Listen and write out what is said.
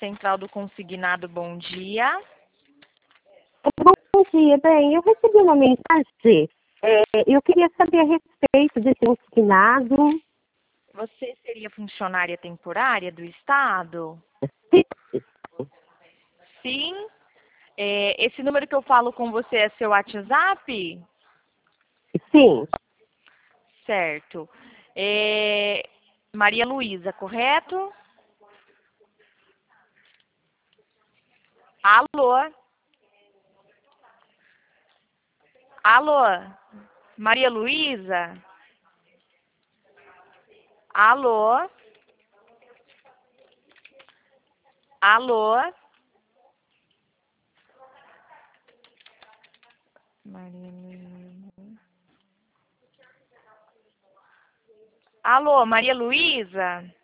Central do Consignado, bom dia. Bom dia, bem, eu recebi uma mensagem, eu queria saber a respeito desse consignado. Você seria funcionária temporária do Estado? Sim. Esse número que eu falo com você é seu WhatsApp? Sim, Certo. Maria Luísa, correto? Alô? Alô? Maria Luísa? Alô? Alô? Maria Luísa. Alô, Maria Luísa?